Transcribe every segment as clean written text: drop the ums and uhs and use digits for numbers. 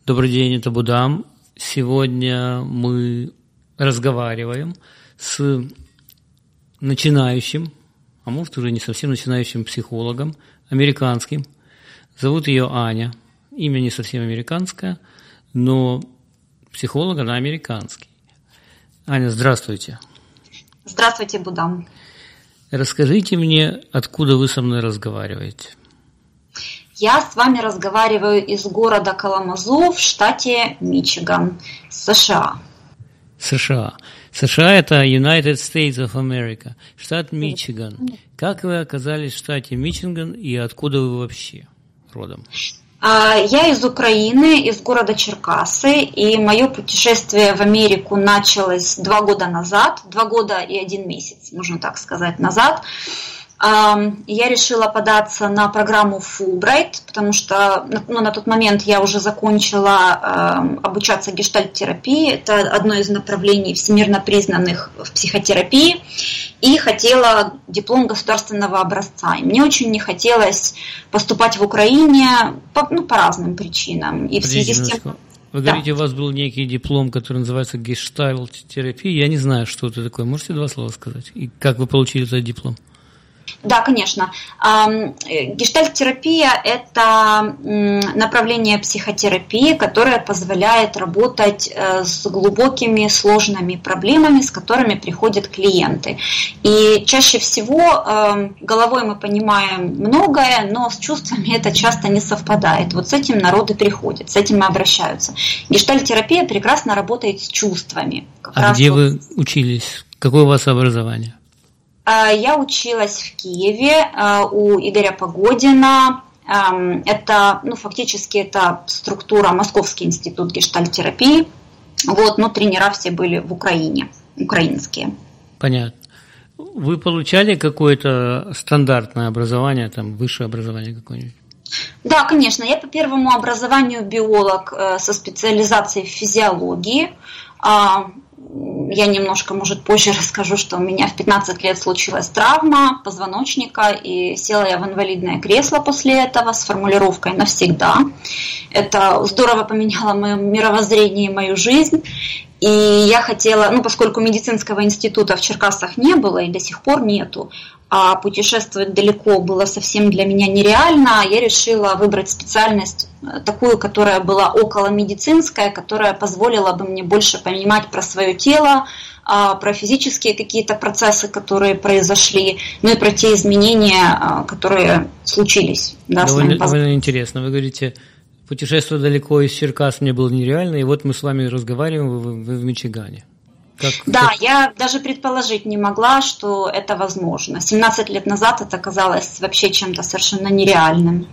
Добрый день, это Будам. Сегодня мы разговариваем с начинающим, а может уже не совсем начинающим психологом, американским. Зовут ее Аня. Имя не совсем американское, но психолог она американский. Аня, здравствуйте. Здравствуйте, Будам. Расскажите мне, откуда вы со мной разговариваете? Я с вами разговариваю из города Каламазу в штате Мичиган, США. США. США – это United States of America, штат Мичиган. Как вы оказались в штате Мичиган и откуда вы вообще родом? Я из Украины, из города Черкассы, и мое путешествие в Америку началось 2 года назад, 2 года и 1 месяц, можно так сказать, назад. Я решила податься на программу Fulbright, потому что на тот момент я уже закончила обучаться гештальт-терапии. Это одно из направлений всемирно признанных в психотерапии. И хотела диплом государственного образца. И мне очень не хотелось поступать в Украине по разным причинам. И в связи с тем... Вы говорите, у вас был некий диплом, который называется гештальт-терапия. Я не знаю, что это такое. Можете 2 слова сказать? И как вы получили этот диплом? Да, конечно. Гештальт-терапия – это направление психотерапии, которое позволяет работать с глубокими, сложными проблемами, с которыми приходят клиенты. И чаще всего головой мы понимаем многое, но с чувствами это часто не совпадает. Вот с этим народы приходят, с этим и обращаются. Гештальт-терапия прекрасно работает с чувствами. Где вы учились? Какое у вас образование? Я училась в Киеве у Игоря Погодина. Это, фактически, это структура Московский институт гештальт-терапии. Но тренера все были в Украине, украинские. Понятно. Вы получали какое-то стандартное образование, там, высшее образование какое-нибудь? Да, конечно. Я по первому образованию биолог со специализацией в физиологии. Я немножко, может, позже расскажу, что у меня в 15 лет случилась травма позвоночника, и села я в инвалидное кресло после этого с формулировкой «навсегда». Это здорово поменяло мое мировоззрение и мою жизнь. И я хотела, поскольку медицинского института в Черкассах не было и до сих пор нету, а путешествовать далеко было совсем для меня нереально, я решила выбрать специальность такую, которая была околомедицинская, которая позволила бы мне больше понимать про свое тело, про физические какие-то процессы, которые произошли, и про те изменения, которые случились. Да, довольно интересно. Вы говорите, путешествовать далеко из Черкас мне было нереально, и вот мы с вами разговариваем, вы в Мичигане. Я даже предположить не могла, что это возможно. 17 лет назад это казалось вообще чем-то совершенно нереальным.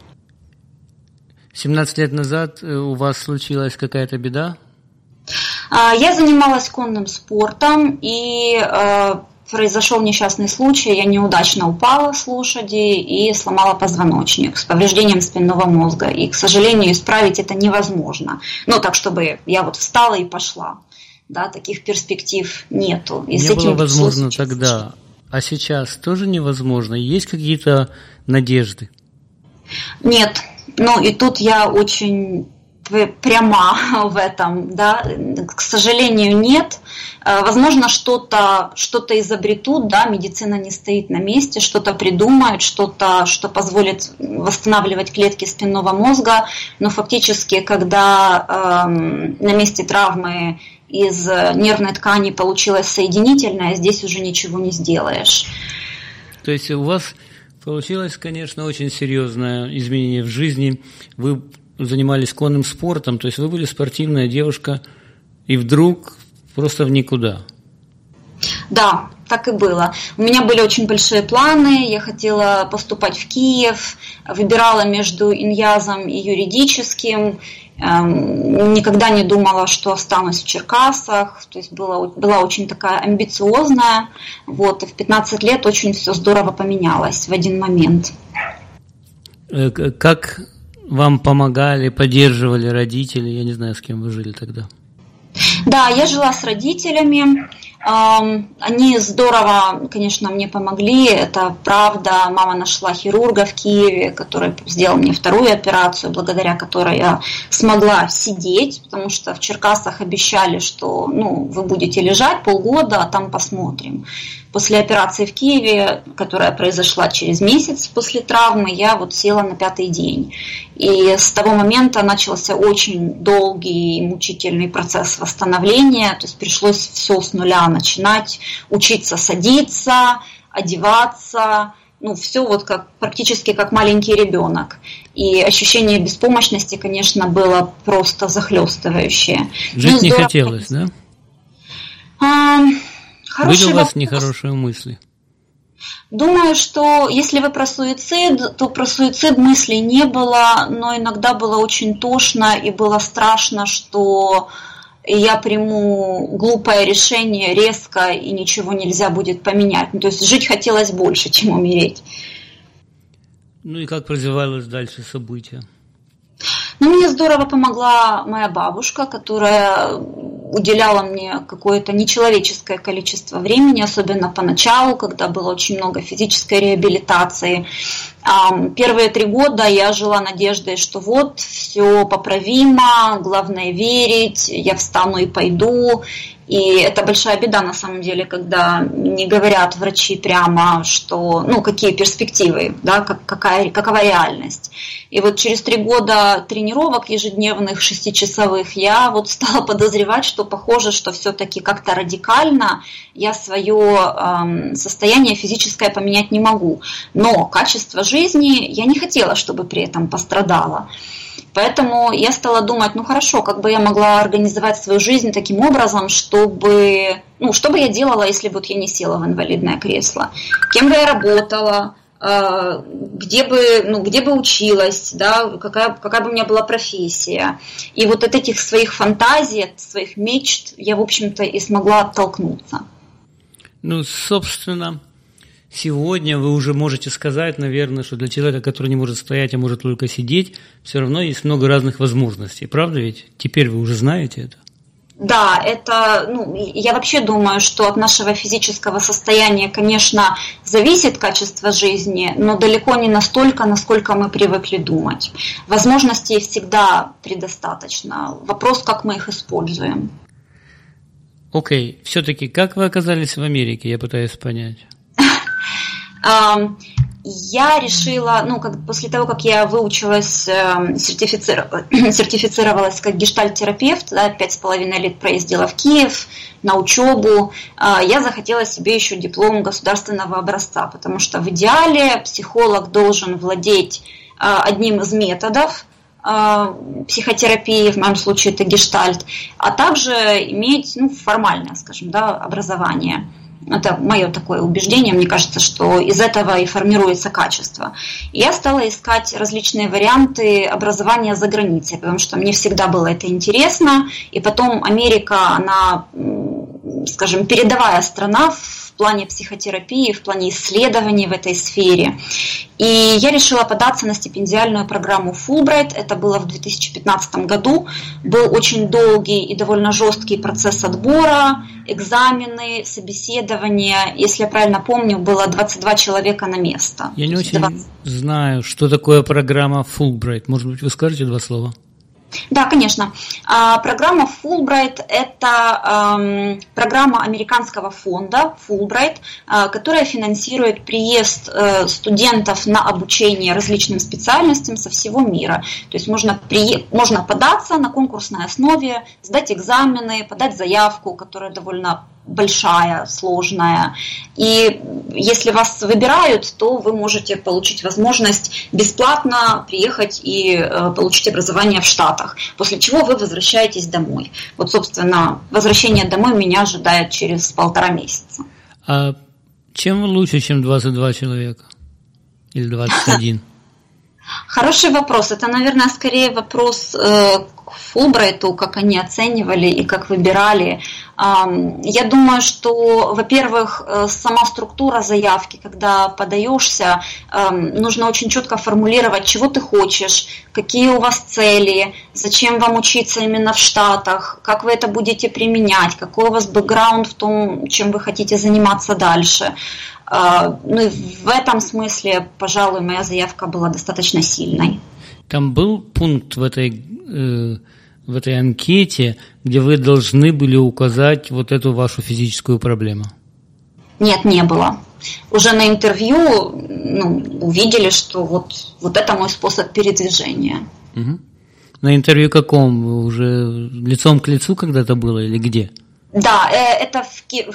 17 лет назад у вас случилась какая-то беда? Я занималась конным спортом, и произошел несчастный случай. Я неудачно упала с лошади и сломала позвоночник с повреждением спинного мозга. И, к сожалению, исправить это невозможно. Так, чтобы я встала и пошла. Да, таких перспектив нету. И не было возможно тогда, а сейчас тоже невозможно? Есть какие-то надежды? Нет. И тут я очень пряма в этом. Да. К сожалению, нет. Возможно, что-то изобретут, да, медицина не стоит на месте, что-то придумают, что-то, что позволит восстанавливать клетки спинного мозга, но фактически, когда на месте травмы из нервной ткани получилось соединительное, здесь уже ничего не сделаешь. То есть у вас получилось, конечно, очень серьезное изменение в жизни. Вы занимались конным спортом, то есть вы были спортивная девушка, и вдруг просто в никуда. Да, так и было. У меня были очень большие планы, я хотела поступать в Киев, выбирала между иньязом и юридическим, никогда не думала, что останусь в Черкассах, то есть была очень такая амбициозная, и в 15 лет очень все здорово поменялось в один момент. Как вам помогали, поддерживали родители? Я не знаю, с кем вы жили тогда. Да, я жила с родителями. Они здорово, конечно, мне помогли, это правда. Мама нашла хирурга в Киеве, который сделал мне вторую операцию, благодаря которой я смогла сидеть, потому что в Черкасах обещали, что вы будете лежать полгода, а там посмотрим. После операции в Киеве, которая произошла через месяц после травмы, я села на 5-й день. И с того момента начался очень долгий и мучительный процесс восстановления. То есть пришлось все с нуля начинать, учиться садиться, одеваться. Все практически как маленький ребенок. И ощущение беспомощности, конечно, было просто захлестывающее. Жить не хотелось, да? Были у вас нехорошие мысли? Думаю, что если вы про суицид, то про суицид мыслей не было, но иногда было очень тошно и было страшно, что я приму глупое решение резко и ничего нельзя будет поменять. То есть жить хотелось больше, чем умереть. И как развивалось дальше события? Мне здорово помогла моя бабушка, которая уделяла мне какое-то нечеловеческое количество времени, особенно поначалу, когда было очень много физической реабилитации. Первые 3 года я жила надеждой, что все поправимо, главное верить, я встану и пойду. И это большая беда на самом деле, когда не говорят врачи прямо, что, какие перспективы, да, какова реальность. И через 3 года тренировок ежедневных 6-часовых я стала подозревать, что похоже, что все-таки как-то радикально я свое состояние физическое поменять не могу. Но качество жизни я не хотела, чтобы при этом пострадало. Поэтому я стала думать, хорошо, как бы я могла организовать свою жизнь таким образом, чтобы я делала, если бы я не села в инвалидное кресло, кем бы я работала, где бы училась, да, какая бы у меня была профессия. И от этих своих фантазий, от своих мечт я, в общем-то, и смогла оттолкнуться. Собственно, сегодня вы уже можете сказать, наверное, что для человека, который не может стоять, а может только сидеть, все равно есть много разных возможностей. Правда ведь? Теперь вы уже знаете это? Да, это, я вообще думаю, что от нашего физического состояния, конечно, зависит качество жизни, но далеко не настолько, насколько мы привыкли думать. Возможностей всегда предостаточно. Вопрос, как мы их используем. Окей. Все-таки, как вы оказались в Америке, я пытаюсь понять. Я решила, после того, как я выучилась, сертифицировалась как гештальт-терапевт, 5,5 лет проездила в Киев на учебу, я захотела себе еще диплом государственного образца, потому что в идеале психолог должен владеть одним из методов психотерапии, в моем случае это гештальт, а также иметь формальное, образование. Это мое такое убеждение, мне кажется, что из этого и формируется качество. И я стала искать различные варианты образования за границей, потому что мне всегда было это интересно. И потом Америка, она, передовая страна в плане психотерапии, в плане исследований в этой сфере. И я решила податься на стипендиальную программу Fulbright. Это было в 2015 году. Был очень долгий и довольно жесткий процесс отбора, экзамены, собеседования. Если я правильно помню, было 22 человека на место. Я не очень знаю, что такое программа Fulbright. Может быть, вы скажете 2 слова? Да, конечно. Программа Fulbright – это программа американского фонда Fulbright, которая финансирует приезд студентов на обучение различным специальностям со всего мира. То есть можно податься на конкурсной основе, сдать экзамены, подать заявку, которая довольно большая, сложная. И если вас выбирают, то вы можете получить возможность бесплатно приехать и получить образование в Штатах, после чего вы возвращаетесь домой. Собственно, возвращение домой меня ожидает через 1,5 месяца. А чем вы лучше, чем 22 человека? Или 21? Хороший вопрос. Это, наверное, скорее вопрос к Фулбрайту, как они оценивали и как выбирали. Я думаю, что, во-первых, сама структура заявки, когда подаешься, нужно очень четко формулировать, чего ты хочешь, какие у вас цели, зачем вам учиться именно в Штатах, как вы это будете применять, какой у вас бэкграунд в том, чем вы хотите заниматься дальше. Ну и в этом смысле, пожалуй, моя заявка была достаточно сильной. Там был пункт в этой анкете, где вы должны были указать вот эту вашу физическую проблему? Нет, не было. Уже на интервью увидели, что вот это мой способ передвижения. Угу. На интервью каком? Уже лицом к лицу когда-то было или где? Да, это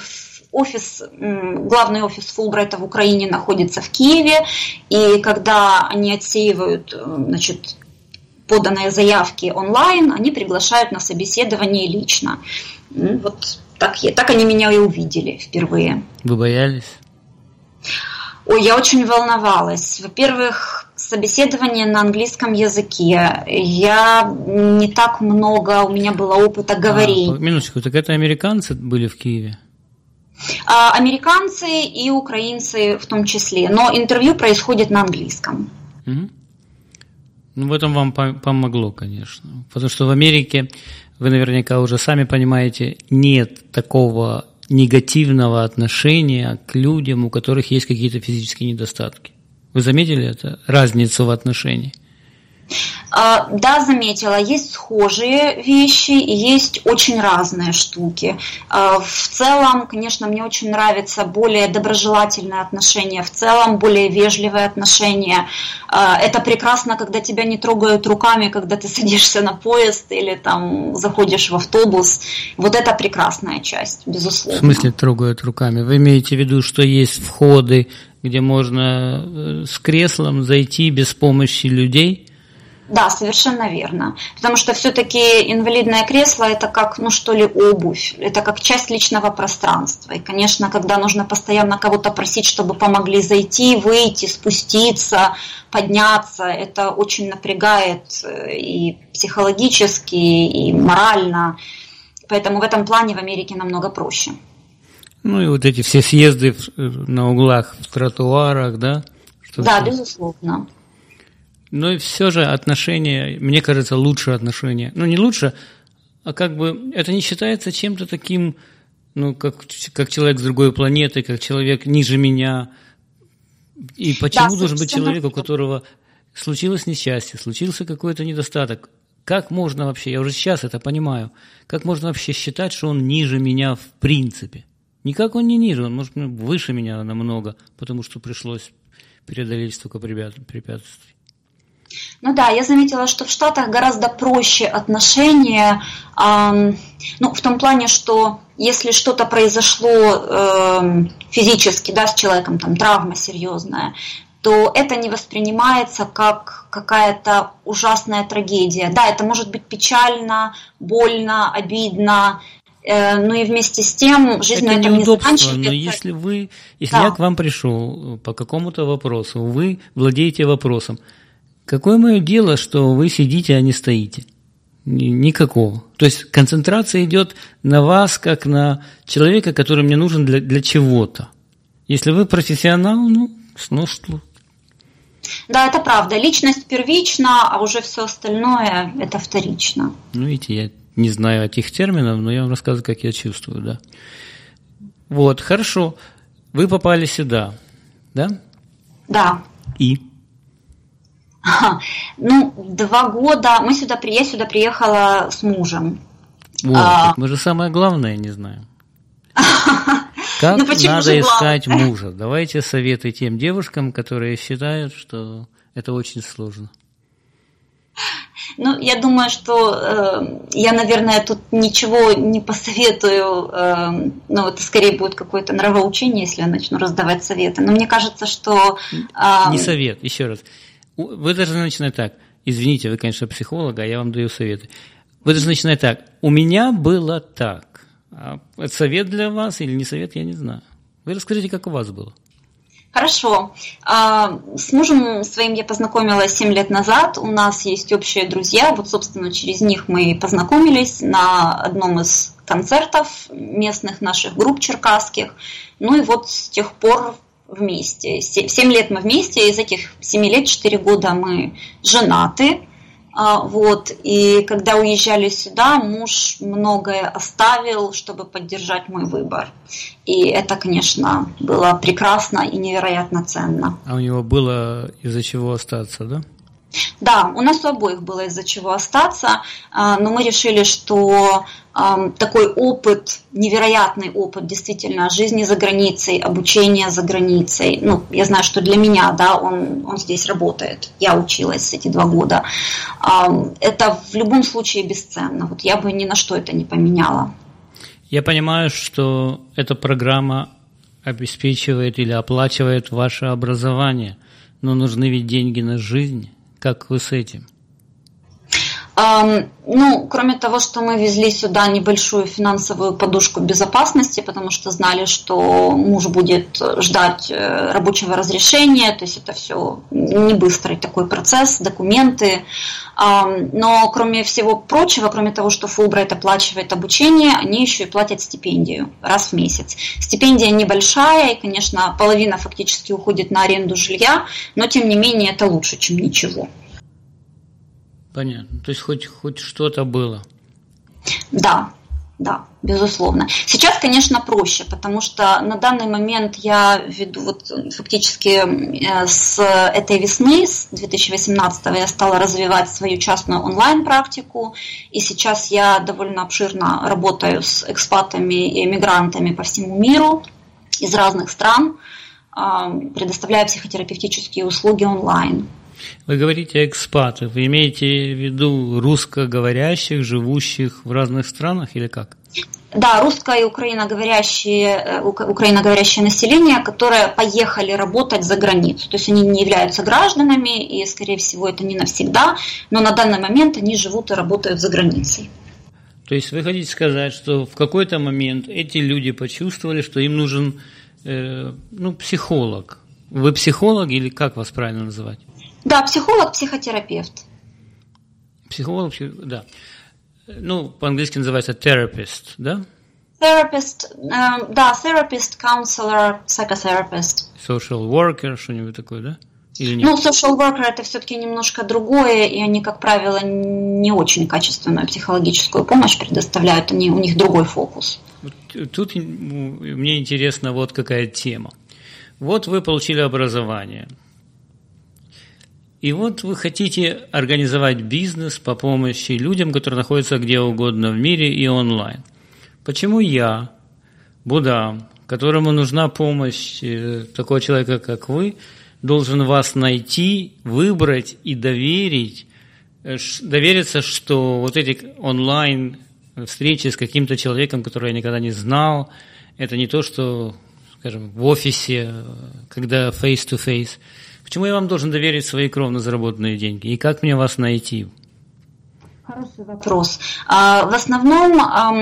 главный офис Фулбрайта в Украине находится в Киеве, и когда они отсеивают, поданные заявки онлайн, они приглашают на собеседование лично. Вот так они меня и увидели впервые. Вы боялись? Ой, я очень волновалась. Во-первых, собеседование на английском языке. Я не так много, у меня было опыта говорить. Минуточку, так это американцы были в Киеве? Американцы и украинцы в том числе, но интервью происходит на английском. Угу. Ну, в этом вам помогло, конечно, потому что в Америке, вы наверняка уже сами понимаете, нет такого негативного отношения к людям, у которых есть какие-то физические недостатки. Вы заметили это, разницу в отношении? Да, заметила. Есть схожие вещи и есть очень разные штуки. В целом, конечно, мне очень нравится более доброжелательное отношение, в целом более вежливое отношение. Это прекрасно, когда тебя не трогают руками, когда ты садишься на поезд или там заходишь в автобус. Вот это прекрасная часть, безусловно. В смысле трогают руками? Вы имеете в виду, что есть входы, где можно с креслом зайти без помощи людей? Да, совершенно верно. Потому что все-таки инвалидное кресло – это как, обувь, это как часть личного пространства. И, конечно, когда нужно постоянно кого-то просить, чтобы помогли зайти, выйти, спуститься, подняться, это очень напрягает и психологически, и морально. Поэтому в этом плане в Америке намного проще. Ну и вот эти все съезды на углах, в тротуарах, да? Да, безусловно. Но и все же отношения, мне кажется, лучше отношения. Ну, не лучше, а это не считается чем-то таким, как человек с другой планеты, как человек ниже меня. И почему должен быть человек, у которого случилось несчастье, случился какой-то недостаток? Как можно вообще, я уже сейчас это понимаю, как можно вообще считать, что он ниже меня в принципе? Никак он не ниже, он может выше меня намного, потому что пришлось преодолеть столько препятствий. Ну да, я заметила, что в Штатах гораздо проще отношения, в том плане, что если что-то произошло физически, с человеком, там травма серьезная, то это не воспринимается как какая-то ужасная трагедия. Да, это может быть печально, больно, обидно, но и вместе с тем жизнь на этом не заканчивается. Но если я к вам пришел по какому-то вопросу, вы владеете вопросом, какое мое дело, что вы сидите, а не стоите? Никакого. То есть концентрация идет на вас, как на человека, который мне нужен для чего-то. Если вы профессионал, что? Да, это правда. Личность первична, а уже все остальное – это вторично. Видите, я не знаю этих терминов, но я вам рассказываю, как я чувствую, да. Вот, хорошо. Вы попали сюда, да? Да. И? 2 года. Я сюда приехала с мужем. Вот, мы же самое главное не знаем. Как надо искать мужа? Давайте советы тем девушкам, которые считают, что это очень сложно. Я думаю, что я, наверное, тут ничего не посоветую. Это скорее будет какое-то нравоучение, если я начну раздавать советы. Но мне кажется, что... Не совет, еще раз. Вы должны начинать так. Извините, вы, конечно, психолог, а я вам даю советы. Вы должны начинать так. У меня было так. А это совет для вас или не совет, я не знаю. Вы расскажите, как у вас было. Хорошо. С мужем своим я познакомилась 7 лет назад. У нас есть общие друзья. Вот, собственно, через них мы познакомились на одном из концертов местных наших групп черкасских. Ну и вот с тех пор вместе. 7 лет мы вместе. Из этих 7 лет 4 года мы женаты. Вот. И когда уезжали сюда, муж многое оставил, чтобы поддержать мой выбор. И это, конечно, было прекрасно и невероятно ценно. А у него было из-за чего остаться, да? Да, у нас у обоих было из-за чего остаться, но мы решили, что такой опыт, невероятный опыт действительно жизни за границей, обучения за границей, ну, я знаю, что для меня, да, он здесь работает, я училась эти 2 года, это в любом случае бесценно, вот я бы ни на что это не поменяла. Я понимаю, что эта программа обеспечивает или оплачивает ваше образование, но нужны ведь деньги на жизнь. Как вы с этим? Ну, кроме того, что мы везли сюда небольшую финансовую подушку безопасности, потому что знали, что муж будет ждать рабочего разрешения, то есть это все не быстрый такой процесс, документы. Но кроме всего прочего, кроме того, что Fulbright оплачивает обучение, они еще и платят стипендию раз в месяц. Стипендия небольшая, и, конечно, половина фактически уходит на аренду жилья, но тем не менее это лучше, чем ничего. Понятно. То есть хоть что-то было. Да, безусловно. Сейчас, конечно, проще, потому что на данный момент я веду вот фактически с этой весны, с 2018 я стала развивать свою частную онлайн-практику, и сейчас я довольно обширно работаю с экспатами и эмигрантами по всему миру из разных стран, предоставляя психотерапевтические услуги онлайн. Вы говорите экспаты, вы имеете в виду русскоговорящих, живущих в разных странах или как? Да, русско- и украиноговорящее население, которые поехали работать за границу. То есть они не являются гражданами, и, скорее всего, это не навсегда, но на данный момент они живут и работают за границей. То есть вы хотите сказать, что в какой-то момент эти люди почувствовали, что им нужен психолог. Вы психолог или как вас правильно называть? Да, психолог, психотерапевт. Психолог, да. Ну, по-английски называется therapist, да? Therapist, therapist, counselor, psychotherapist. Social worker, что-нибудь такое, да? Или нет? Ну, social worker это все-таки немножко другое, и они, как правило, не очень качественную психологическую помощь предоставляют, у них другой фокус. Тут мне интересна вот какая тема. Вот вы получили образование. И вот вы хотите организовать бизнес по помощи людям, которые находятся где угодно в мире и онлайн. Почему я, Будам, которому нужна помощь такого человека, как вы, должен вас найти, выбрать и довериться, что вот эти онлайн встречи с каким-то человеком, которого я никогда не знал, это не то, что, скажем, в офисе, когда face-to-face. Почему я вам должен доверить свои кровно заработанные деньги? И как мне вас найти? Хороший вопрос. В основном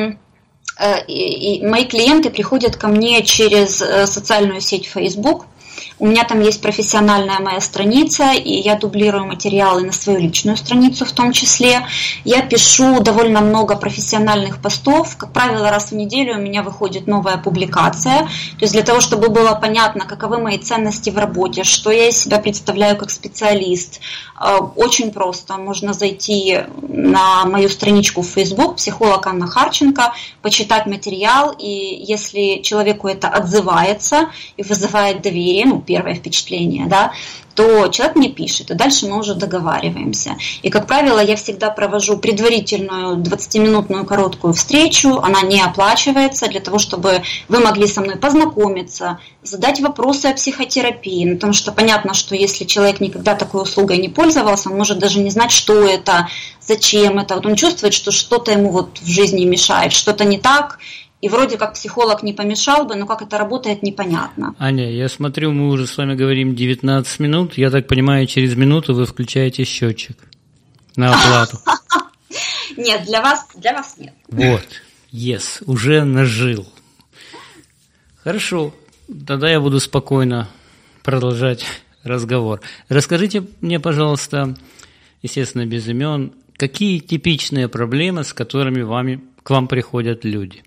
мои клиенты приходят ко мне через социальную сеть Facebook. У меня там есть профессиональная моя страница, и я дублирую материалы на свою личную страницу в том числе. Я пишу довольно много профессиональных постов. Как правило, раз в неделю у меня выходит новая публикация. То есть для того, чтобы было понятно, каковы мои ценности в работе, что я из себя представляю как специалист, очень просто. Можно зайти на мою страничку в Facebook, психолог Анна Харченко, почитать материал, и если человеку это отзывается и вызывает доверие, первое впечатление, да, то человек мне пишет, и дальше мы уже договариваемся. И, как правило, я всегда провожу предварительную 20-минутную короткую встречу, она не оплачивается, для того, чтобы вы могли со мной познакомиться, задать вопросы о психотерапии, потому что понятно, что если человек никогда такой услугой не пользовался, он может даже не знать, что это, зачем это, вот он чувствует, что что-то ему вот в жизни мешает, что-то не так, и вроде как психолог не помешал бы, но как это работает, непонятно. Аня, я смотрю, мы уже с вами говорим 19 минут. Я так понимаю, через минуту вы включаете счетчик на оплату. Нет, для вас нет. Вот, yes, уже нажил. Хорошо, тогда я буду спокойно продолжать разговор. Расскажите мне, пожалуйста, естественно, без имен, какие типичные проблемы, с которыми к вам приходят люди?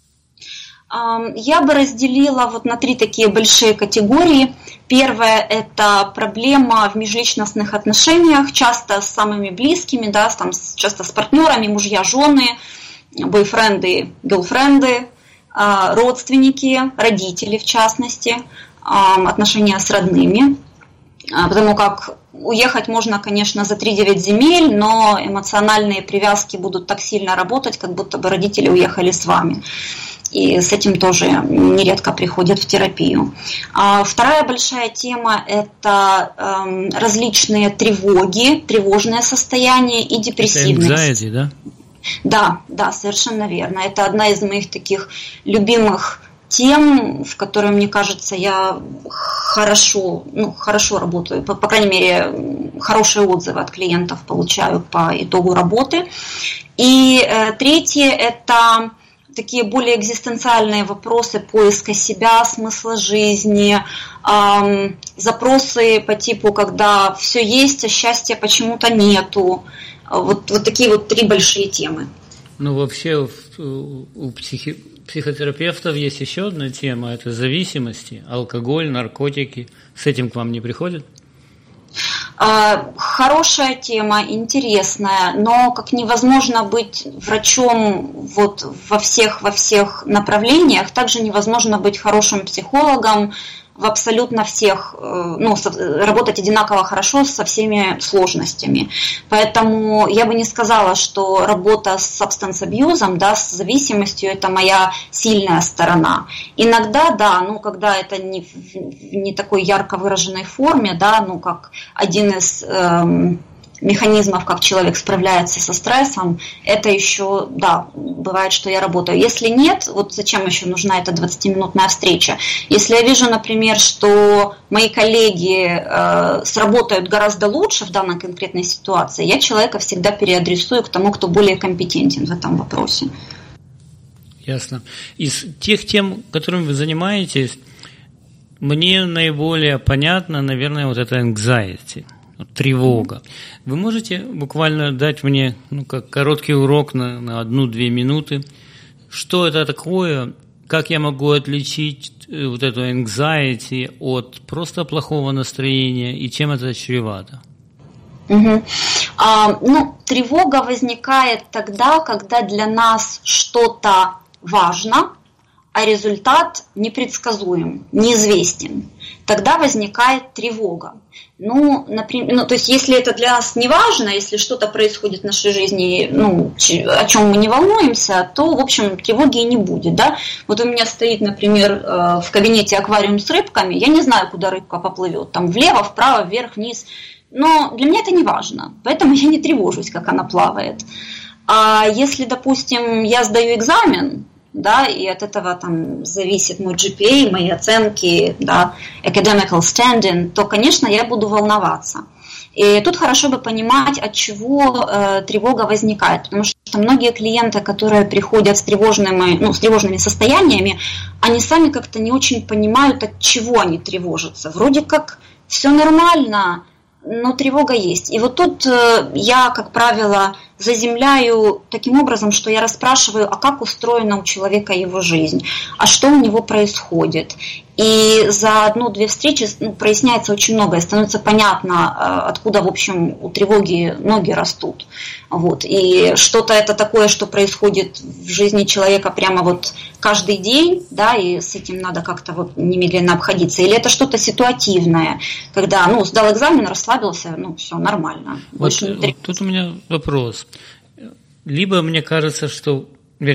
Я бы разделила вот на 3 такие большие категории. Первая – это проблема в межличностных отношениях, часто с самыми близкими, да, часто с партнерами, мужья, жены, бойфренды, герлфренды, родственники, родители в частности, отношения с родными. Потому как уехать можно, конечно, за 3-9 земель, но эмоциональные привязки будут так сильно работать, как будто бы родители уехали с вами. И с этим тоже нередко приходят в терапию. Вторая большая тема – это различные тревоги, тревожное состояние и депрессивность. Это anxiety, да? Да, совершенно верно. Это одна из моих таких любимых тем, в которой, мне кажется, я хорошо работаю. По крайней мере, хорошие отзывы от клиентов получаю по итогу работы. И третье – это такие более экзистенциальные вопросы поиска себя, смысла жизни, запросы по типу, когда все есть, а счастья почему-то нету. Вот такие вот 3 большие темы. Ну, вообще у психотерапевтов есть еще одна тема – это зависимости, алкоголь, наркотики. С этим к вам не приходят? Хорошая тема, интересная, но как невозможно быть врачом вот во всех направлениях, также невозможно быть хорошим психологом в абсолютно всех, работать одинаково хорошо со всеми сложностями. Поэтому я бы не сказала, что работа с substance abuse, да, с зависимостью – это моя сильная сторона. Иногда, да, когда это не такой ярко выраженной форме, да, как один из механизмов, как человек справляется со стрессом, это еще, да, бывает, что я работаю. Если нет, вот зачем еще нужна эта 20-минутная встреча? Если я вижу, например, что мои коллеги сработают гораздо лучше в данной конкретной ситуации, я человека всегда переадресую к тому, кто более компетентен в этом вопросе. Ясно. Из тех тем, которыми вы занимаетесь, мне наиболее понятно, наверное, вот это anxiety. Тревога. Вы можете буквально дать мне как короткий урок на 1-2 минуты, что это такое, как я могу отличить вот эту anxiety от просто плохого настроения и чем это чревато? Тревога возникает тогда, когда для нас что-то важно, а результат непредсказуем, неизвестен. Тогда возникает тревога. То есть, если это для нас не важно, если что-то происходит в нашей жизни, о чем мы не волнуемся, то, в общем, тревоги и не будет, да. Вот у меня стоит, например, в кабинете аквариум с рыбками, я не знаю, куда рыбка поплывет, там влево, вправо, вверх, вниз, но для меня это не важно, поэтому я не тревожусь, как она плавает. А если, допустим, я сдаю экзамен, да, и от этого там зависит мой GPA, мои оценки, да, academical standing, то, конечно, я буду волноваться. И тут хорошо бы понимать, от чего тревога возникает, потому что многие клиенты, которые приходят с тревожными состояниями, они сами как-то не очень понимают, от чего они тревожатся. Вроде как все нормально, но тревога есть. И вот тут я, как правило, заземляю таким образом, что я расспрашиваю, а как устроена у человека его жизнь, а что у него происходит. И за 1-2 встречи проясняется очень многое, становится понятно, откуда, в общем, у тревоги ноги растут. Вот. И что-то это такое, что происходит в жизни человека прямо вот каждый день, да, и с этим надо как-то вот немедленно обходиться. Или это что-то ситуативное, когда, сдал экзамен, расслабился, все нормально. Вот тут у меня вопрос. Либо мне кажется, что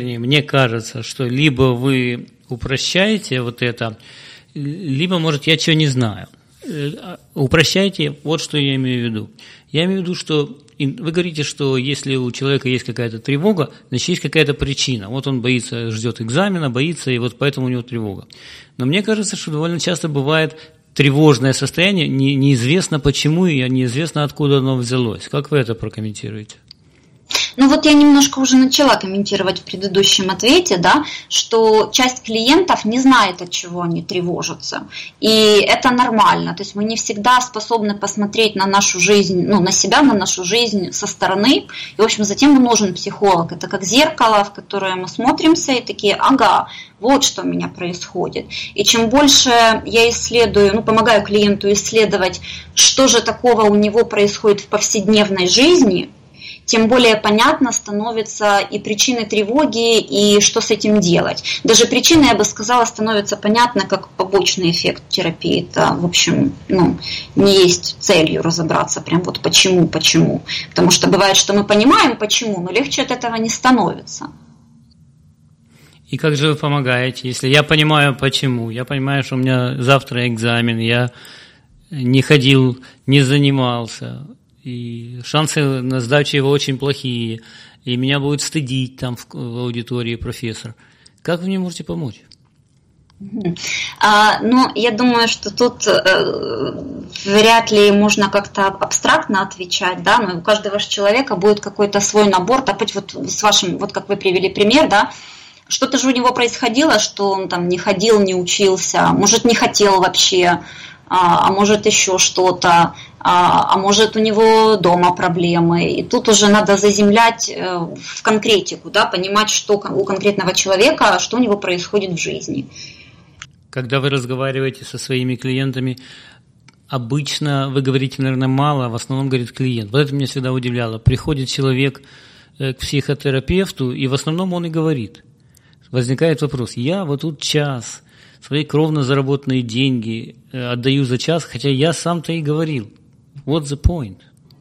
либо вы упрощаете вот это, либо, может, я чего не знаю. Упрощайте, вот что я имею в виду. Я имею в виду, что вы говорите, что если у человека есть какая-то тревога, значит, есть какая-то причина. Вот он боится, ждет экзамена, боится, и вот поэтому у него тревога. Но мне кажется, что довольно часто бывает тревожное состояние, неизвестно почему и неизвестно откуда оно взялось. Как вы это прокомментируете? Ну вот я немножко уже начала комментировать в предыдущем ответе, да, что часть клиентов не знает, от чего они тревожатся. И это нормально. То есть мы не всегда способны посмотреть на нашу жизнь, ну, на себя, на нашу жизнь со стороны. И, в общем, затем нужен психолог. Это как зеркало, в которое мы смотримся и такие, ага, вот что у меня происходит. И чем больше я исследую, ну, помогаю клиенту исследовать, что же такого у него происходит в повседневной жизни, тем более понятно становятся и причины тревоги, и что с этим делать. Даже причины, я бы сказала, становятся понятно как побочный эффект терапии. Это, в общем, ну, не есть целью разобраться прям вот почему. Потому что бывает, что мы понимаем почему, но легче от этого не становится. И как же вы помогаете, если я понимаю почему, я понимаю, что у меня завтра экзамен, я не ходил, не занимался, и шансы на сдачу его очень плохие, и меня будет стыдить там в аудитории профессор. Как вы мне можете помочь? Ну, я думаю, что тут вряд ли можно как-то абстрактно отвечать, да, но у каждого же человека будет какой-то свой набор, так вот с вашим, вот как вы привели пример, да, что-то же у него происходило, что он там не ходил, не учился, может, не хотел вообще, а может еще что-то, а может у него дома проблемы. И тут уже надо заземлять в конкретику, да, понимать, что у конкретного человека, что у него происходит в жизни. Когда вы разговариваете со своими клиентами, обычно вы говорите, наверное, мало, в основном говорит клиент. Вот это меня всегда удивляло. Приходит человек к психотерапевту, и в основном он и говорит. Возникает вопрос, я вот тут час свои кровно заработанные деньги отдаю за час, хотя я сам-то и говорил. What's the point?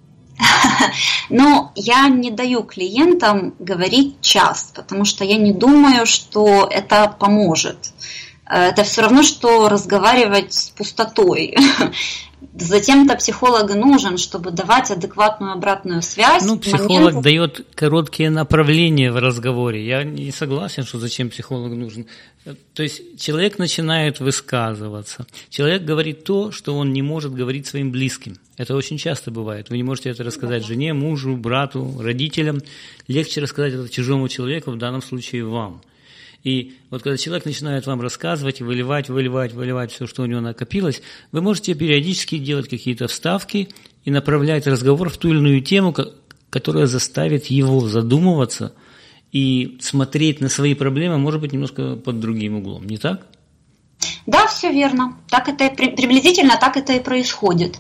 Ну, я не даю клиентам говорить час, потому что я не думаю, что это поможет. Это все равно, что разговаривать с пустотой. Затем-то психолог нужен, чтобы давать адекватную обратную связь. Ну, психолог дает короткие направления в разговоре. Я не согласен, что зачем психолог нужен. То есть человек начинает высказываться. Человек говорит то, что он не может говорить своим близким. Это очень часто бывает. Вы не можете это рассказать жене, мужу, брату, родителям. Легче рассказать это чужому человеку, в данном случае вам. И вот когда человек начинает вам рассказывать, выливать все, что у него накопилось, вы можете периодически делать какие-то вставки и направлять разговор в ту или иную тему, которая заставит его задумываться и смотреть на свои проблемы, может быть, немножко под другим углом, не так? Да, все верно. Так это приблизительно так это и происходит.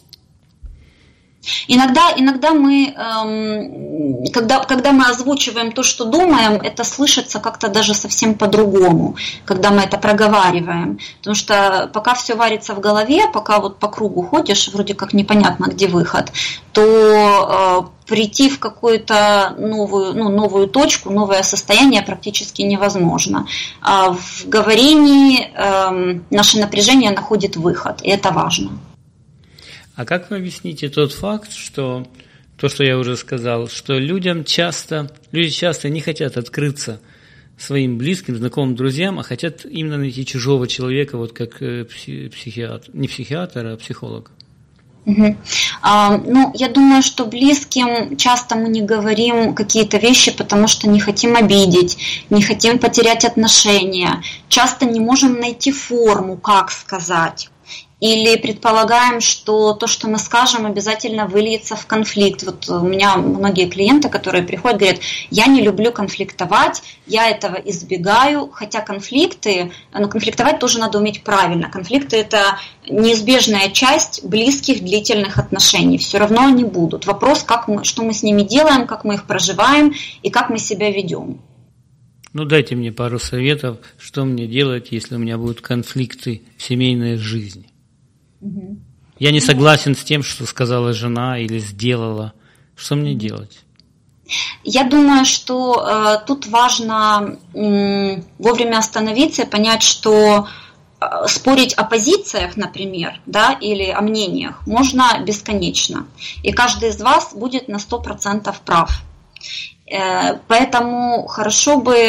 Иногда мы, когда мы озвучиваем то, что думаем, это слышится как-то даже совсем по-другому, когда мы это проговариваем. Потому что пока все варится в голове, пока вот по кругу ходишь, вроде как непонятно, где выход, то прийти в какую-то новую точку, новое состояние практически невозможно. А в говорении наше напряжение находит выход, и это важно. А как вы объясните тот факт, что то, что я уже сказал, что люди часто не хотят открыться своим близким, знакомым, друзьям, а хотят именно найти чужого человека, вот как психиатр, не психиатр, а психолог? Угу. Я думаю, что близким часто мы не говорим какие-то вещи, потому что не хотим обидеть, не хотим потерять отношения, часто не можем найти форму, как сказать. Или предполагаем, что то, что мы скажем, обязательно выльется в конфликт. Вот у меня многие клиенты, которые приходят, говорят, я не люблю конфликтовать, я этого избегаю, хотя конфликтовать тоже надо уметь правильно. Конфликты – это неизбежная часть близких длительных отношений, все равно они будут. Вопрос, что мы с ними делаем, как мы их проживаем и как мы себя ведем. Ну, дайте мне пару советов, что мне делать, если у меня будут конфликты в семейной жизни. Я не согласен с тем, что сказала жена или сделала. Что мне делать? Я думаю, что тут важно вовремя остановиться и понять, что спорить о позициях, например, да, или о мнениях можно бесконечно. И каждый из вас будет на 100% прав. Поэтому хорошо бы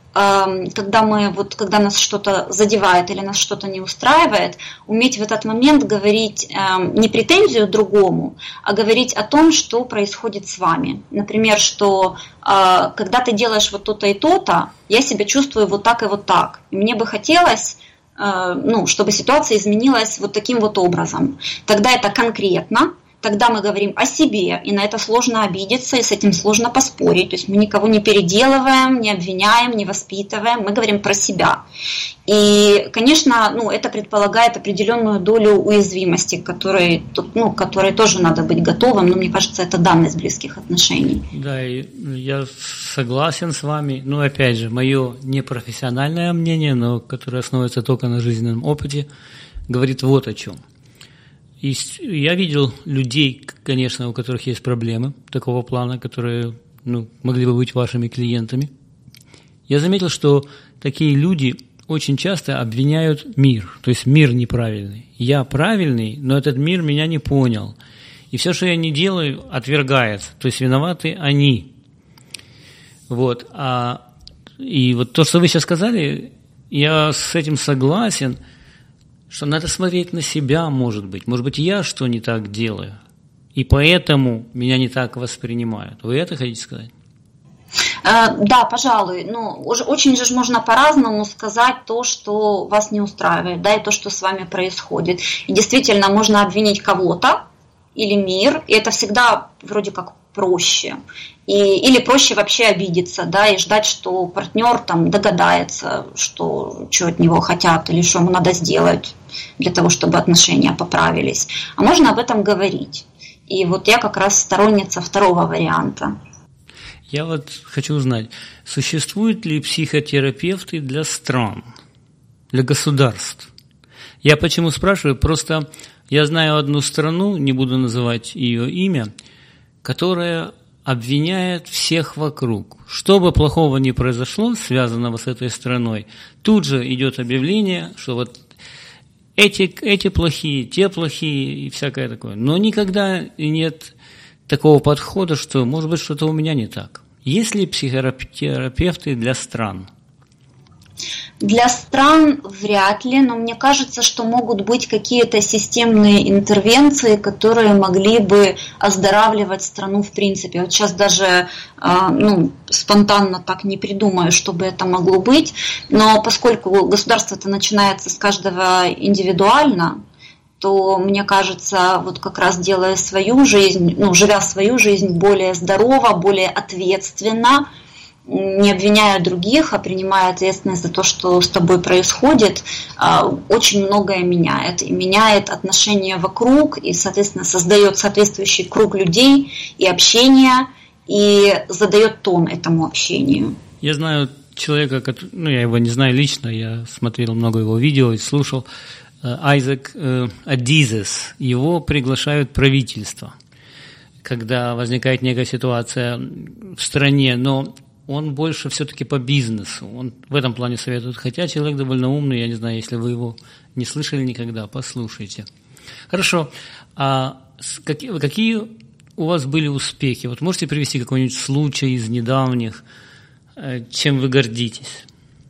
когда нас что-то задевает или нас что-то не устраивает, уметь в этот момент говорить не претензию другому, а говорить о том, что происходит с вами. Например, что когда ты делаешь вот то-то и то-то, я себя чувствую вот так и вот так. И мне бы хотелось, чтобы ситуация изменилась вот таким вот образом. Тогда это конкретно. Тогда мы говорим о себе, и на это сложно обидеться, и с этим сложно поспорить. То есть мы никого не переделываем, не обвиняем, не воспитываем, мы говорим про себя. И, конечно, это предполагает определенную долю уязвимости, к которой тоже надо быть готовым, но мне кажется, это данность близких отношений. Да, я согласен с вами. Но, опять же, мое непрофессиональное мнение, но которое основывается только на жизненном опыте, говорит вот о чем. И я видел людей, конечно, у которых есть проблемы такого плана, которые могли бы быть вашими клиентами. Я заметил, что такие люди очень часто обвиняют мир, то есть мир неправильный. Я правильный, но этот мир меня не понял. И все, что я не делаю, отвергается, то есть виноваты они. И вот то, что вы сейчас сказали, я с этим согласен, что надо смотреть на себя, может быть, я что не так делаю, и поэтому меня не так воспринимают. Вы это хотите сказать? Да, пожалуй. Очень же можно по-разному сказать то, что вас не устраивает, да, и то, что с вами происходит. И действительно, можно обвинить кого-то или мир, и это всегда вроде как проще. Или проще вообще обидеться, да, и ждать, что партнер там догадается, что от него хотят или что ему надо сделать для того, чтобы отношения поправились. А можно об этом говорить. И вот я как раз сторонница второго варианта. Я хочу узнать, существуют ли психотерапевты для стран, для государств? Я почему спрашиваю? Просто я знаю одну страну, не буду называть ее имя, которая обвиняет всех вокруг. Что бы плохого ни произошло, связанного с этой страной, тут же идет объявление, что эти плохие, те плохие и всякое такое. Но никогда нет такого подхода, что, может быть, что-то у меня не так. Есть ли психотерапевты для стран? Для стран вряд ли, но мне кажется, что могут быть какие-то системные интервенции, которые могли бы оздоравливать страну в принципе. Вот сейчас даже спонтанно так не придумаю, чтобы это могло быть, но поскольку государство-то начинается с каждого индивидуально, то, мне кажется, вот как раз делая свою жизнь, живя свою жизнь более здорово, более ответственно, не обвиняя других, а принимая ответственность за то, что с тобой происходит, очень многое меняет. И меняет отношения вокруг, и, соответственно, создает соответствующий круг людей и общения, и задает тон этому общению. Я знаю человека, я его не знаю лично, я смотрел много его видео и слушал, Айзек Адизес. Его приглашают правительство, когда возникает некая ситуация в стране, но он больше все-таки по бизнесу, он в этом плане советует, хотя человек довольно умный, я не знаю, если вы его не слышали никогда, послушайте. Хорошо, а какие у вас были успехи? Вот можете привести какой-нибудь случай из недавних, чем вы гордитесь?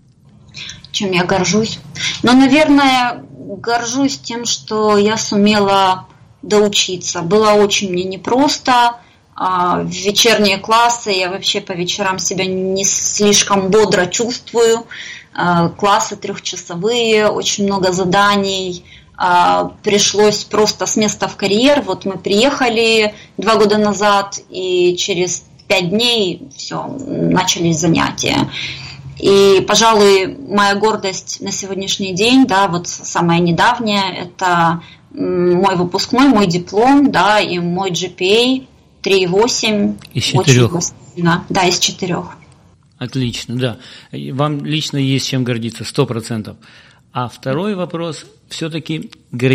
Чем я горжусь? Наверное, горжусь тем, что я сумела доучиться. Было очень мне непросто. В вечерние классы я вообще по вечерам себя не слишком бодро чувствую. Классы 3-часовые, очень много заданий. Пришлось просто с места в карьер. Вот мы приехали 2 года назад, и через 5 дней все, начались занятия. И, пожалуй, моя гордость на сегодняшний день, да, вот самая недавняя, это мой выпускной, мой диплом, да, и мой GPA 3,8. Из 4. Да, из 4. Отлично, да. Вам лично есть чем гордиться, 100%. А второй вопрос, все-таки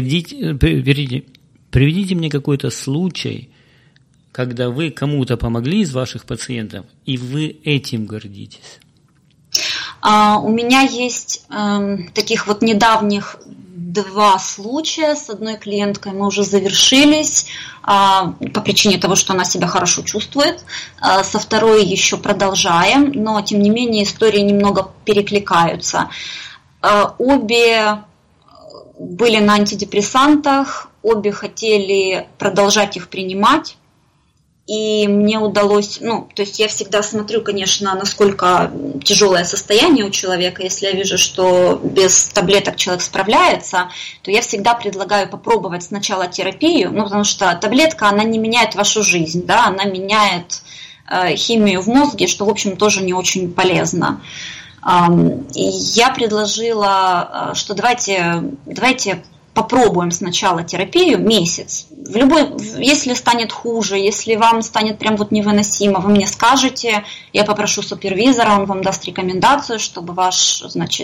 приведите мне какой-то случай, когда вы кому-то помогли из ваших пациентов, и вы этим гордитесь. У меня есть таких вот недавних 2 случая. С одной клиенткой мы уже завершились по причине того, что она себя хорошо чувствует. Со второй еще продолжаем, но тем не менее истории немного перекликаются. Обе были на антидепрессантах, обе хотели продолжать их принимать. И мне удалось, то есть я всегда смотрю, конечно, насколько тяжелое состояние у человека. Если я вижу, что без таблеток человек справляется, то я всегда предлагаю попробовать сначала терапию, потому что таблетка, она не меняет вашу жизнь, да, она меняет химию в мозге, что, в общем, тоже не очень полезно. И я предложила, что давайте попробуем сначала терапию месяц. Если станет хуже, если вам станет прям вот невыносимо, вы мне скажете, я попрошу супервизора, он вам даст рекомендацию, чтобы ваш,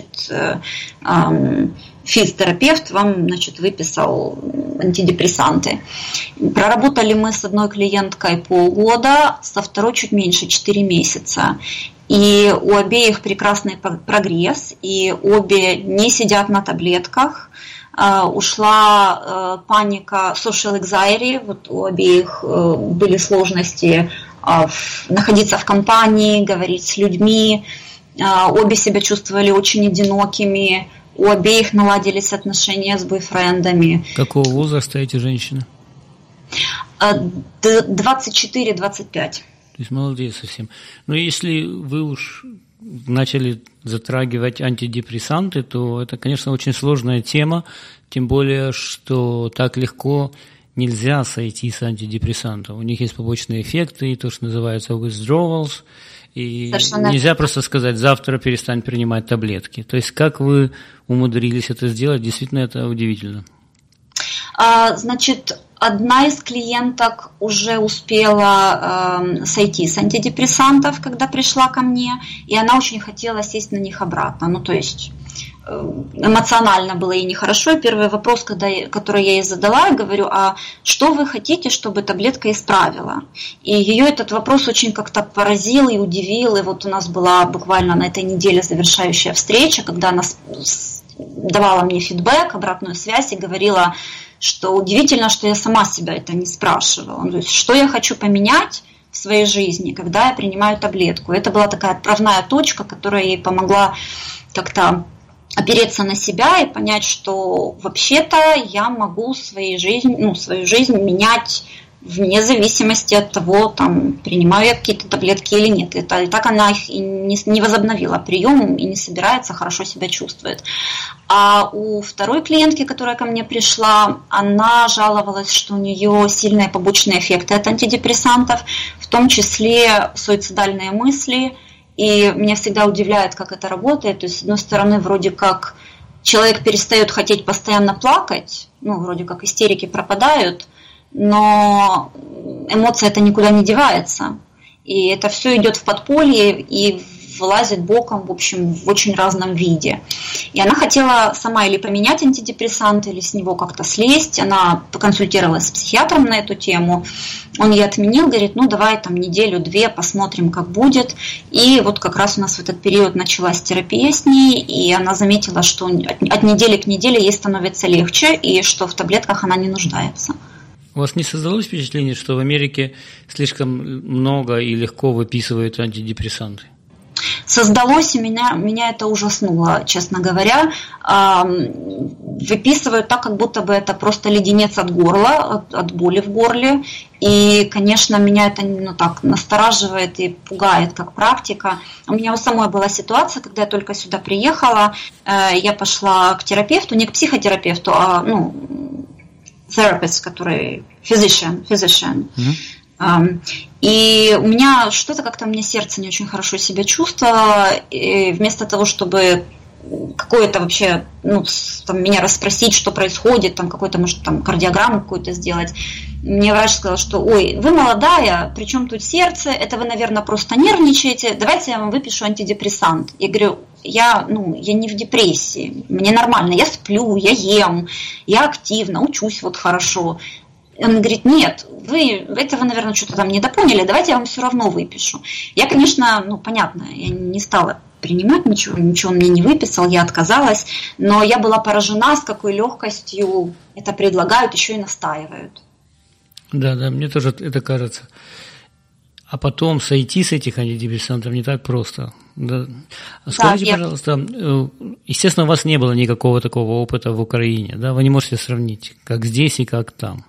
физиотерапевт вам, выписал антидепрессанты. Проработали мы с одной клиенткой полгода, со второй чуть меньше, 4 месяца. И у обеих прекрасный прогресс, и обе не сидят на таблетках. Ушла паника, social anxiety, вот у обеих были сложности находиться в компании, говорить с людьми, обе себя чувствовали очень одинокими, у обеих наладились отношения с бойфрендами. Какого возраста эти женщины? 24-25. То есть молодые совсем. Но если вы уж начали затрагивать антидепрессанты, то это, конечно, очень сложная тема, тем более, что так легко нельзя сойти с антидепрессантов. У них есть побочные эффекты, то, что называется withdrawals, и совершенно нельзя просто сказать, завтра перестань принимать таблетки. То есть, как вы умудрились это сделать, действительно, это удивительно. Одна из клиенток уже успела сойти с антидепрессантов, когда пришла ко мне, и она очень хотела сесть на них обратно. То есть эмоционально было ей нехорошо. Первый вопрос, который я ей задала, я говорю, а что вы хотите, чтобы таблетка исправила? И ее этот вопрос очень как-то поразил и удивил. И вот у нас была буквально на этой неделе завершающая встреча, когда она давала мне фидбэк, обратную связь и говорила, что удивительно, что я сама себя это не спрашивала. То есть, что я хочу поменять в своей жизни, когда я принимаю таблетку. Это была такая отправная точка, которая ей помогла как-то опереться на себя и понять, что вообще-то я могу свою жизнь менять вне зависимости от того, принимаю я какие-то таблетки или нет. И так она их и не возобновила прием и не собирается, хорошо себя чувствует. А у второй клиентки, которая ко мне пришла, она жаловалась, что у нее сильные побочные эффекты от антидепрессантов, в том числе суицидальные мысли. И меня всегда удивляет, как это работает. То есть, с одной стороны, вроде как человек перестает хотеть постоянно плакать, вроде как истерики пропадают, но эмоция это никуда не девается. И это все идет в подполье и вылазит боком, в общем, в очень разном виде. И она хотела сама или поменять антидепрессант, или с него как-то слезть. Она поконсультировалась с психиатром на эту тему. Он ей отменил, говорит, давай неделю-две посмотрим, как будет. И вот как раз у нас в этот период началась терапия с ней, и она заметила, что от недели к неделе ей становится легче, и что в таблетках она не нуждается. У вас не создалось впечатление, что в Америке слишком много и легко выписывают антидепрессанты? Создалось, и меня это ужаснуло, честно говоря. Выписывают так, как будто бы это просто леденец от горла, от боли в горле. И, конечно, меня это так настораживает и пугает как практика. У меня у самой была ситуация, когда я только сюда приехала, я пошла к терапевту, не к психотерапевту, а therapist, который physician. Mm-hmm. И у меня что-то как-то сердце не очень хорошо себя чувствовало, и вместо того, чтобы какое-то вообще, меня расспросить, что происходит, какой-то, может, кардиограмму какую-то сделать, мне врач сказал, что, ой, вы молодая, причем тут сердце, это вы, наверное, просто нервничаете, давайте я вам выпишу антидепрессант. Я говорю, я не в депрессии, мне нормально, я сплю, я ем, я активно, учусь хорошо. Он говорит, нет, вы этого, наверное, что-то недопоняли, давайте я вам все равно выпишу. Я, конечно, понятно, я не стала принимать, ничего он мне не выписал, я отказалась, но я была поражена, с какой легкостью это предлагают, еще и настаивают. Да, мне тоже это кажется. А потом сойти с этих антидепрессантов не так просто. Да. Скажите, пожалуйста, естественно, у вас не было никакого такого опыта в Украине, да? Вы не можете сравнить, как здесь и как там.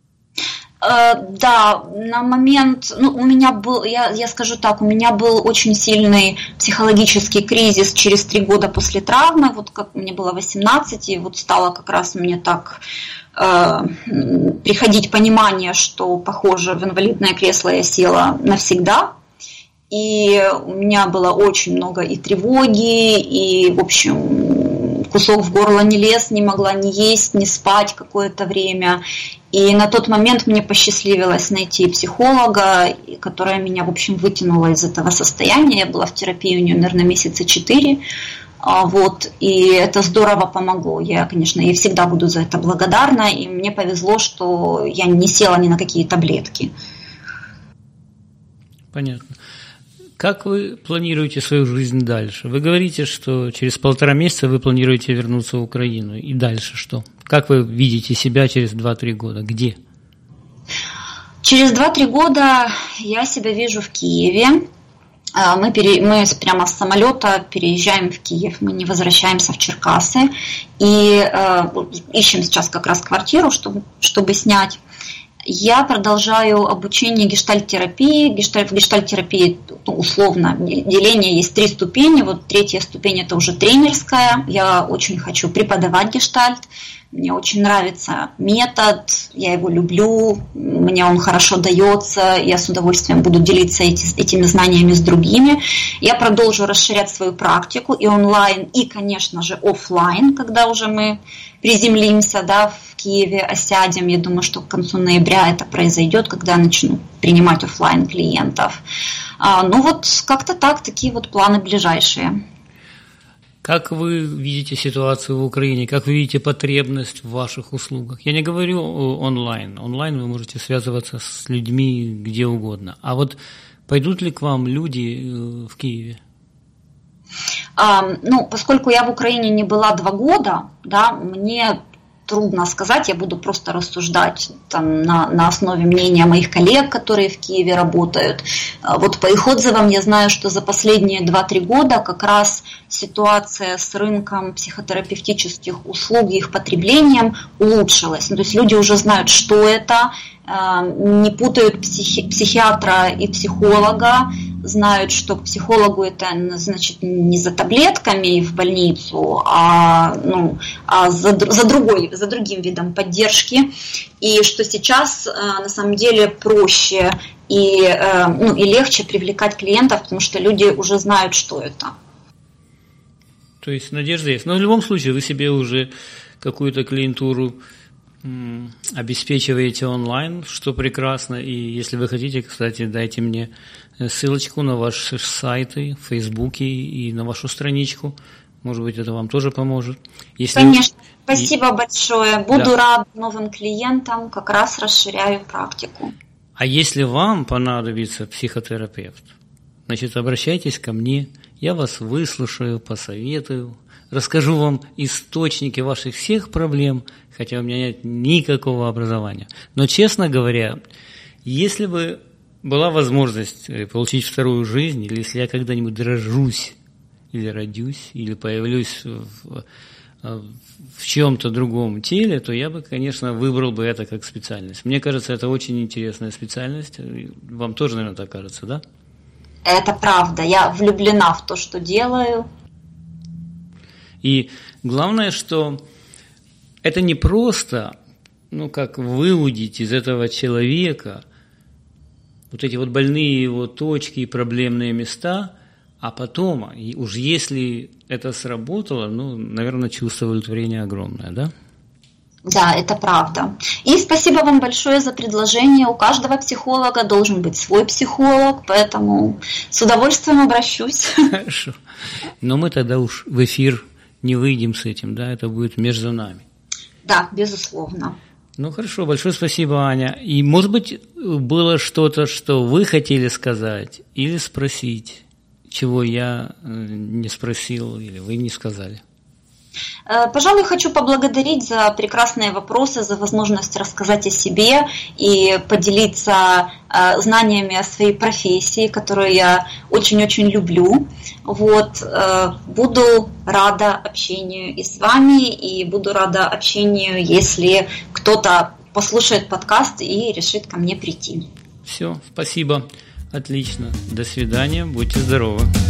Да, на момент, у меня был, я скажу так, у меня был очень сильный психологический кризис через 3 года после травмы, вот как мне было 18, и вот стало как раз мне так приходить понимание, что, похоже, в инвалидное кресло я села навсегда, и у меня было очень много и тревоги, и, в общем, кусок в горло не лез, не могла ни есть, ни спать какое-то время. И на тот момент мне посчастливилось найти психолога, которая меня, в общем, вытянула из этого состояния. Я была в терапии у нее, наверное, месяца 4. Вот, и это здорово помогло. Я, конечно, ей всегда буду за это благодарна. И мне повезло, что я не села ни на какие таблетки. Понятно. Как вы планируете свою жизнь дальше? Вы говорите, что через 1,5 месяца вы планируете вернуться в Украину. И дальше что? Как вы видите себя через 2-3 года? Где? Через 2-3 года я себя вижу в Киеве. Мы прямо с самолета переезжаем в Киев, мы не возвращаемся в Черкассы. И ищем сейчас как раз квартиру, чтобы снять. Я продолжаю обучение гештальт-терапии. В гештальт-терапии условно деление есть 3 ступени. Вот 3-я ступень – это уже тренерская. Я очень хочу преподавать гештальт. Мне очень нравится метод, я его люблю, мне он хорошо дается, я с удовольствием буду делиться этими знаниями с другими. Я продолжу расширять свою практику и онлайн, и, конечно же, офлайн, когда уже мы приземлимся, да, в Киеве, осядем. Я думаю, что к концу ноября это произойдет, когда я начну принимать офлайн клиентов. Вот как-то так, такие вот планы ближайшие. Как вы видите ситуацию в Украине? Как вы видите потребность в ваших услугах? Я не говорю онлайн. Онлайн вы можете связываться с людьми где угодно. А вот пойдут ли к вам люди в Киеве? Поскольку я в Украине не была 2 года, да, мне трудно сказать, я буду просто рассуждать там, на основе мнения моих коллег, которые в Киеве работают. Вот по их отзывам я знаю, что за последние 2-3 года как раз ситуация с рынком психотерапевтических услуг и их потреблением улучшилась. То есть люди уже знают, что это, не путают психиатра и психолога, знают, что к психологу это, значит, не за таблетками в больницу, а за другим видом поддержки, и что сейчас на самом деле проще и легче привлекать клиентов, потому что люди уже знают, что это. То есть надежда есть. Но в любом случае вы себе уже какую-то клиентуру обеспечиваете онлайн, что прекрасно. И если вы хотите, кстати, дайте мне ссылочку на ваши сайты в Фейсбуке и на вашу страничку. Может быть, это вам тоже поможет. Конечно. Спасибо большое. Буду рад новым клиентам, как раз расширяю практику. А если вам понадобится психотерапевт, значит, обращайтесь ко мне, я вас выслушаю, посоветую, расскажу вам источники ваших всех проблем, хотя у меня нет никакого образования. Но, честно говоря, если бы была возможность получить вторую жизнь, или если я когда-нибудь рожусь, или родюсь, или появлюсь в чем-то другом теле, то я бы, конечно, выбрал бы это как специальность. Мне кажется, это очень интересная специальность. Вам тоже, наверное, так кажется, да? Это правда. Я влюблена в то, что делаю. И главное, что это не просто, как выудить из этого человека вот эти вот больные его точки и проблемные места, а потом, уж если это сработало, наверное, чувство удовлетворения огромное, да? Да, это правда. И спасибо вам большое за предложение. У каждого психолога должен быть свой психолог, поэтому с удовольствием обращусь. Хорошо. Но мы тогда уж в эфир не выйдем с этим, да, это будет между нами. Да, безусловно. Хорошо, большое спасибо, Аня. И, может быть, было что-то, что вы хотели сказать или спросить? чего я не спросил или вы не сказали? Пожалуй, хочу поблагодарить за прекрасные вопросы, за возможность рассказать о себе и поделиться знаниями о своей профессии, которую я очень-очень люблю. Вот. Буду рада общению и с вами, и буду рада общению, если кто-то послушает подкаст и решит ко мне прийти. Все, спасибо. Отлично. До свидания. Будьте здоровы.